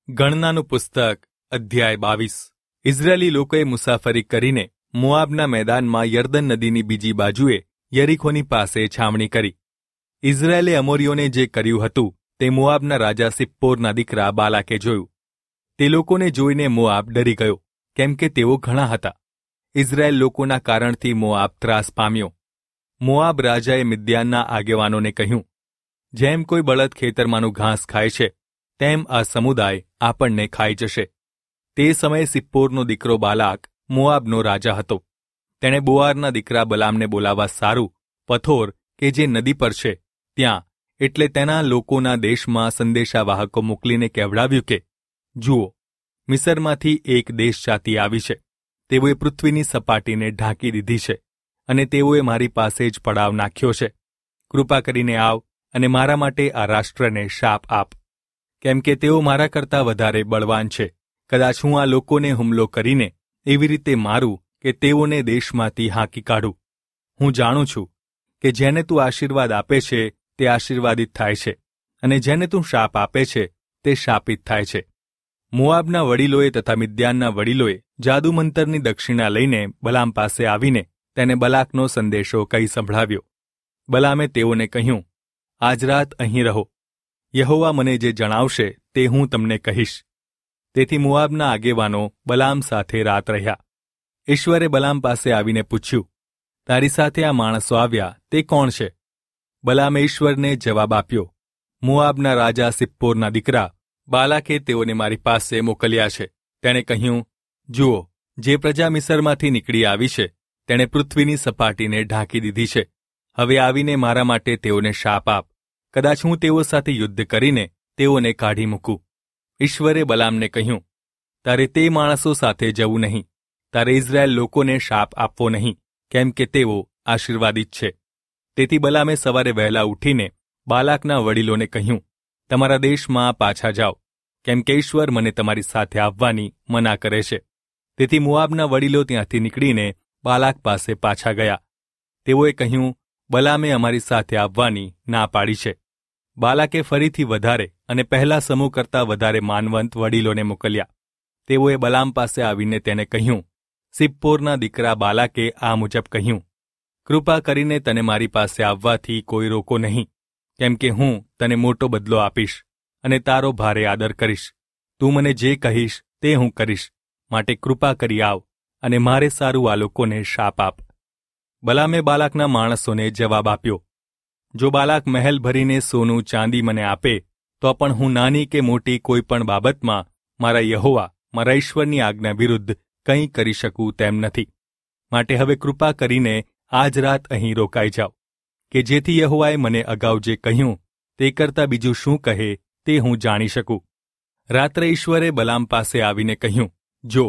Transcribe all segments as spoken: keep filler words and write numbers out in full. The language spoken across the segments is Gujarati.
ગણનાનું પુસ્તક અધ્યાય બાવીસ. ઇઝરાયેલી લોકોએ મુસાફરી કરીને મોઆબના મેદાનમાં યર્દન નદીની બીજી બાજુએ યરીખોની પાસે છાવણી કરી. ઇઝરાયેલે અમોરીઓને જે કર્યું હતું તે મોઆબના રાજા સિપ્પોરના દીકરા બાલાકે જોયું. તે લોકોને જોઈને મોઆબ ડરી ગયો, કેમ કે તેઓ ઘણા હતા. ઇઝરાયેલ લોકોના કારણથી મોઆબ ત્રાસ પામ્યો. મોઆબ રાજાએ મિદ્યાનના આગેવાનોને કહ્યું, જેમ કોઈ બળદ ખેતરમાંનું ઘાસ ખાય છે, તેમ આ સમુદાય આપણને ખાઈ જશે. તે સમયે સિપ્પોરનો દીકરો બાલાક મોઆબનો રાજા હતો. તેણે બોઆરના દીકરા બલામને બોલાવવા સારું પથોર કે જે નદી પર છે ત્યાં, એટલે તેના લોકોના દેશમાં સંદેશાવાહકો મોકલીને કહેવડાવ્યું કે, જુઓ, મિસરમાંથી એક દેશ જાતિ આવી છે. તેઓએ પૃથ્વીની સપાટીને ઢાંકી દીધી છે, અને તેઓએ મારી પાસે જ પડાવ નાખ્યો છે. કૃપા કરીને આવ અને મારા માટે આ રાષ્ટ્રને શાપ આપ, કેમ કે તેઓ મારા કરતાં વધારે બળવાન છે. કદાચ હું આ લોકોને હુમલો કરીને એવી રીતે મારું કે તેઓને દેશમાંથી હાંકી કાઢું. હું જાણું છું કે જેને તું આશીર્વાદ આપે છે તે આશીર્વાદિત થાય છે, અને જેને તું શાપ આપે છે તે શાપિત થાય છે. મોઆબના વડીલોએ તથા મિદ્યાનના વડીલોએ જાદુમંતરની દક્ષિણા લઈને બલામ પાસે આવીને તેને બલાકનો સંદેશો કહી સંભળાવ્યો. બલામે તેઓને કહ્યું, આજ રાત અહીં રહો. યહોવા મને જે જણાવશે તે હું તમને કહીશ. તેથી મોઆબના આગેવાનો બલામ સાથે રાત રહ્યા. ઈશ્વરે બલામ પાસે આવીને પૂછ્યું, તારી સાથે આ માણસો આવ્યા તે કોણ છે? બલામે ઈશ્વરને જવાબ આપ્યો, મોઆબના રાજા સિપ્પોરના દીકરા બાલાકે તેઓને મારી પાસે મોકલ્યા છે. તેણે કહ્યું, જુઓ, જે પ્રજા મિસરમાંથી નીકળી આવી છે તેણે પૃથ્વીની સપાટીને ઢાંકી દીધી છે. હવે આવીને મારા માટે તેઓને શાપ આપ. કદાચ હું તેઓ સાથે યુદ્ધ કરીને તેઓને કાઢી મૂકું. ઈશ્વરે બલામને કહ્યું, તારે તે માણસો સાથે જવું નહીં. તારે ઇઝરાયેલ લોકોને શાપ આપવો નહીં, કેમ કે તેઓ આશીર્વાદિત છે. તેથી બલામે સવારે વહેલા ઉઠીને બાલાકના વડીલોને કહ્યું, તમારા દેશમાં પાછા જાઓ, કેમ કે ઈશ્વર મને તમારી સાથે આવવાની મના કરે છે. તેથી મોઆબના વડીલો ત્યાંથી નીકળીને બાલાક પાસે પાછા ગયા. તેઓએ કહ્યું, બલામે અમારી સાથે આવવાની ના પાડી છે. બાલાકે ફરીથી વધારે અને પહેલા સમૂહ કરતાં વધારે માનવંત વડીલોને મોકલ્યા. તેઓએ બલામ પાસે આવીને તેને કહ્યું, સિપ્પોરના દીકરા બાલાકે આ મુજબ કહ્યું, કૃપા કરીને તને મારી પાસે આવવાથી કોઈ રોકો નહીં, કેમ કે હું તને મોટો બદલો આપીશ અને તારો ભારે આદર કરીશ. તું મને જે કહીશ તે હું કરીશ, માટે કૃપા કરી આવ અને મારે સારું આ લોકોને શાપ આપ. બલામે બાલાકના માણસોને જવાબ આપ્યો, જો બાલાક મહેલ ભરીને સોનું ચાંદી મને આપે તો પણ હું નાની કે મોટી કોઈ પણ બાબતમાં મારા યહોવા મારા ઈશ્વરની આજ્ઞા વિરુદ્ધ કંઈ કરી શકું તેમ નથી. માટે હવે કૃપા કરીને આજ રાત અહીં રોકાઈ જાઓ, કે જેથી યહોવાએ મને અગાઉ જે કહ્યું તે કરતાં બીજું શું કહે તે હું જાણી શકું. રાત્રે ઈશ્વરે બલામ પાસે આવીને કહ્યું, જો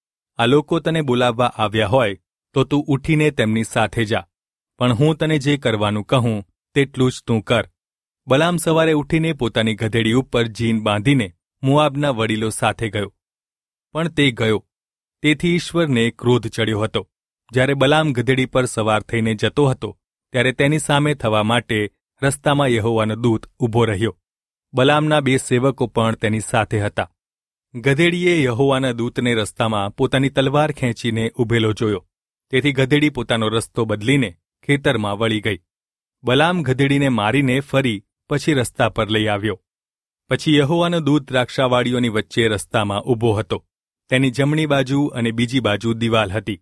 આ લોકો તને બોલાવવા આવ્યા હોય તો તું ઉઠીને તેમની સાથે જા, પણ હું તને જે કરવાનું કહું તેટલું જ તું કર. બલામ સવારે ઉઠીને પોતાની ગધેડી ઉપર જીન બાંધીને મોઆબના વડીલો સાથે ગયો. પણ તે ગયો, તેથી ઈશ્વરને ક્રોધ ચડ્યો હતો. જ્યારે બલામ ગધેડી પર સવાર થઈને જતો હતો ત્યારે તેની સામે થવા માટે રસ્તામાં યહોવાનો દૂત ઊભો રહ્યો. બલામના બે સેવકો પણ તેની સાથે હતા. ગધેડીએ યહોવાના દૂતને રસ્તામાં પોતાની તલવાર ખેંચીને ઊભેલો જોયો, તેથી ગધેડી પોતાનો રસ્તો બદલીને ખેતરમાં વળી ગઈ. બલામ ગધેડીને મારીને ફરી પછી રસ્તા પર લઈ આવ્યો. પછી યહોવાનો દૂત દ્રાક્ષાવાડીઓની વચ્ચે રસ્તામાં ઊભો હતો. તેની જમણી બાજુ અને બીજી બાજુ દિવાલ હતી.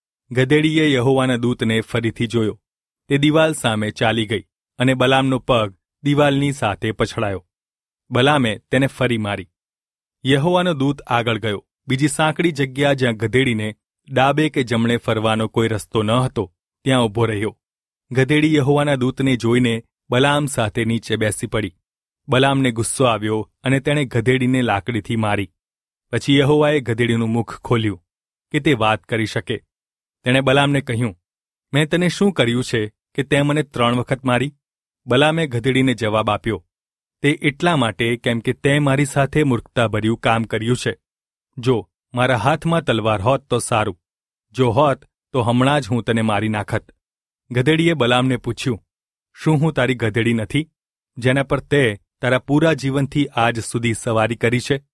ગધેડીએ યહોવાના દૂતને ફરીથી જોયો. તે દિવાલ સામે ચાલી ગઈ અને બલામનો પગ દિવાલની સાથે પછડાયો. બલામે તેને ફરી મારી. યહોવાનો દૂત આગળ ગયો. બીજી સાંકડી જગ્યા જ્યાં ગધેડીને ડાબે કે જમણે ફરવાનો કોઈ રસ્તો ન હતો ત્યાં ઊભો રહ્યો. ગધેડી યહોવાના દૂતને જોઈને બલામ સાથે નીચે બેસી પડી. બલામને ગુસ્સો આવ્યો અને તેણે ગધેડીને લાકડીથી મારી. પછી યહોવાએ ગધેડીનું મુખ ખોલ્યું કે તે વાત કરી શકે. તેણે બલામને કહ્યું, મેં તને શું કર્યું છે કે તે મને ત્રણ વખત મારી? બલામે ગધેડીને જવાબ આપ્યો, તે એટલા માટે કેમ કે તે મારી સાથે મૂર્ખતાભર્યું કામ કર્યું છે. જો મારા હાથમાં તલવાર હોત તો સારું, જો હોત તો હમણાં જ હું તને મારી નાખત. ગધેડીએ બલામને પૂછ્યું, શું હું તારી ગધેડી નથી, જેના પર તે તારા પૂરા જીવનથી આજ સુધી સવારી કરી છે?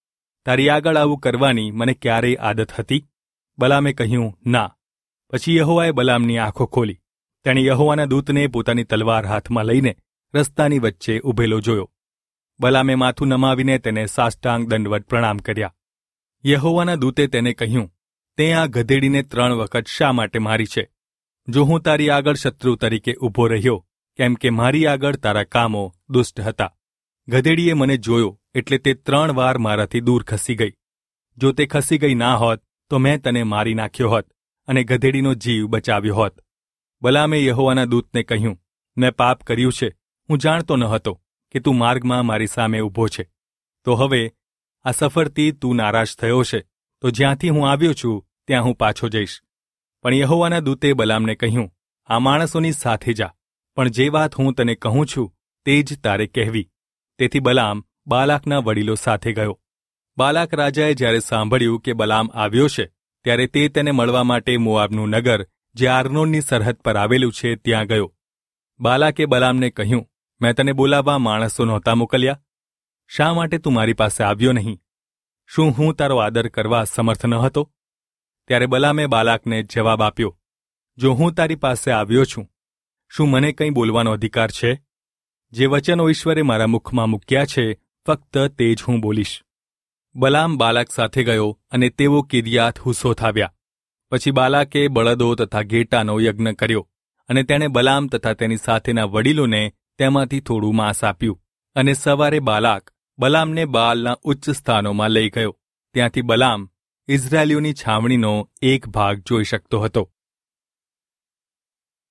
તારી આગળ આવું કરવાની મને ક્યારેય આદત હતી? બલામે કહ્યું, ના. પછી યહોવાએ બલામની આંખો ખોલી. તેણે યહોવાના દૂતને પોતાની તલવાર હાથમાં લઈને રસ્તાની વચ્ચે ઊભેલો જોયો. બલામે માથું નમાવીને તેને સાષ્ટાંગ દંડવત પ્રણામ કર્યા. યહોવાના દૂતે તેને કહ્યું, તે આ ગધેડીને ત્રણ વખત શા માટે મારી છે? જો હું તારી આગળ શત્રુ તરીકે ઊભો રહ્યો, કેમ કે મારી આગળ તારા કામો દુષ્ટ હતા. ગધેડીએ મને જોયો એટલે તે ત્રણ વાર મારાથી દૂર ખસી ગઈ. જો તે ખસી ગઈ ના હોત તો મેં તને મારી નાખ્યો હોત અને ગધેડીનો જીવ બચાવ્યો હોત. બલામે યહોવાના દૂતને કહ્યું, મેં પાપ કર્યું છે. હું જાણતો ન હતો કે તું માર્ગમાં મારી સામે ઊભો છે. તો હવે આ સફરથી તું નારાજ થયો છે, તો જ્યાંથી હું આવ્યો છું ત્યાં હું પાછો જઈશ. પણ યહોવાના દૂતે બલામને કહ્યું, આ માણસોની સાથે જા, પણ જે વાત હું તને કહું છું તે જ તારે કહેવી. તેથી બલામ બાલાકના વડીલો સાથે ગયો. બાલાક રાજાએ જ્યારે સાંભળ્યું કે બલામ આવ્યો છે, ત્યારે તે તેને મળવા માટે મોઆબનું નગર જે આર્નોનની સરહદ પર આવેલું છે ત્યાં ગયો. બાલાકે બલામને કહ્યું, મેં તને બોલાવવા માણસો નહોતા મોકલ્યા? શા માટે તું મારી પાસે આવ્યો નહીં? શું હું તારો આદર કરવા સમર્થ ન હતો? ત્યારે બલામે બાલાકને જવાબ આપ્યો, જો હું તારી પાસે આવ્યો છું, શું મને કંઈ બોલવાનો અધિકાર છે? જે વચનો ઈશ્વરે મારા મુખમાં મૂક્યા છે ફક્ત તે જ હું બોલીશ. બલામ બાલાક સાથે ગયો અને તેઓ કિર્યાત હુસોથ આવ્યા. પછી બાલાકે બળદો તથા ઘેટાનો યજ્ઞ કર્યો અને તેણે બલામ તથા તેની સાથેના વડીલોને તેમાંથી થોડું માંસ આપ્યું. અને સવારે બાલાક બલામને બાલના ઉચ્ચ સ્થાનોમાં લઈ ગયો. ત્યાંથી બલામ ઇઝરાયેલીઓની છાવણીનો એક ભાગ જોઈ શકતો હતો.